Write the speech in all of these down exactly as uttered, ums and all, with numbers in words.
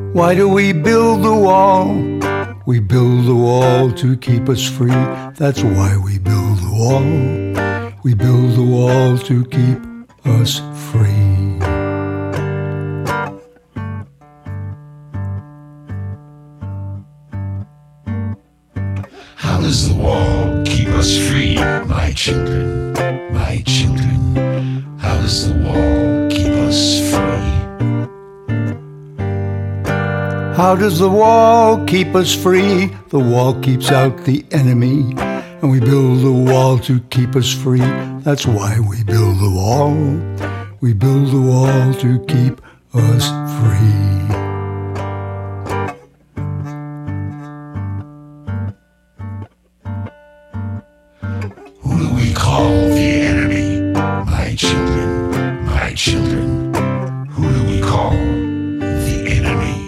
Why do we build the wall? We build the wall to keep us free. That's why we build the wall. We build the wall to keep us free. How does the wall keep us free, my children, my children? How does the wall keep us free? How does the wall keep us free? The wall keeps out the enemy, and we build the wall to keep us free. That's why we build the wall. We build the wall to keep us free. Who do we call the enemy, my children, my children? Who do we call the enemy?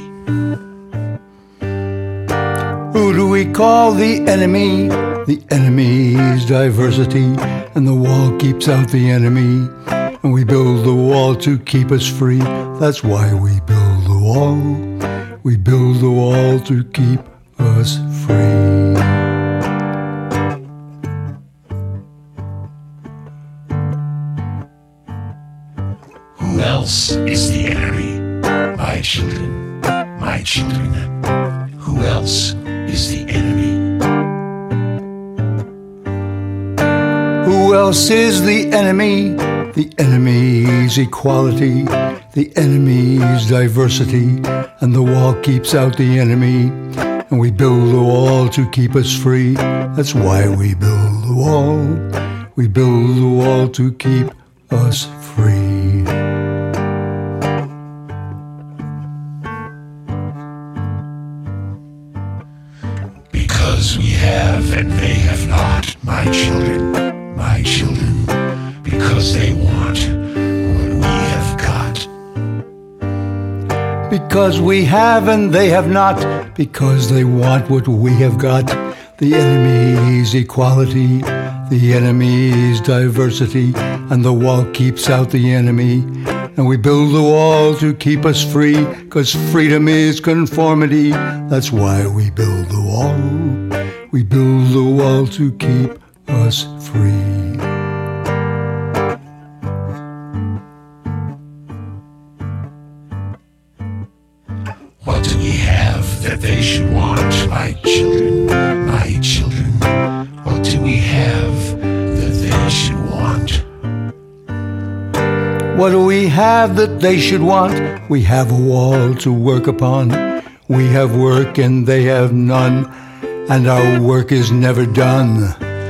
Who do we call the enemy? The enemy is diversity, and the wall keeps out the enemy. And we build the wall to keep us free. That's why we build the wall. We build the wall to keep us free. Who else is the enemy, my children, my children? Who else is the enemy? Who else is the enemy? The enemy is equality. The enemy is diversity. And the wall keeps out the enemy. And we build the wall to keep us free. That's why we build the wall. We build the wall to keep us free. Because we have and they have not, my children, my children. Because they want what we have got. Because we have and they have not. Because they want what we have got. The enemy is equality. The enemy is diversity. And the wall keeps out the enemy. And we build the wall to keep us free. Because freedom is conformity. That's why we build the wall. We build the wall to keep us free. What do we have that they should want, my children, my children? What do we have that they should want? What do we have that they should want? We have a wall to work upon. We have work and they have none, and our work is never done.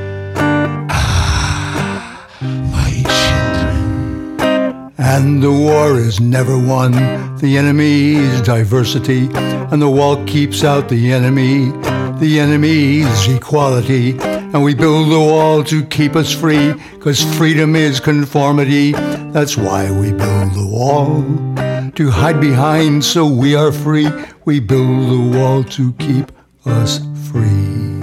Ah, my children. And the war is never won. The enemy is diversity, and the wall keeps out the enemy. The enemy is equality, and we build the wall to keep us free, because freedom is conformity. That's why we build the wall, to hide behind so we are free. We build the wall to keep us free.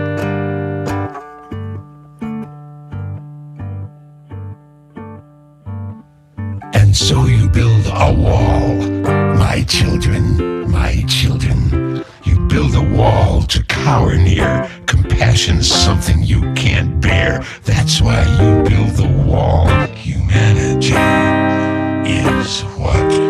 And so you build a wall, my children, my children. You build a wall to cower near. Compassion's something you can't bear. That's why you build the wall. Humanity is what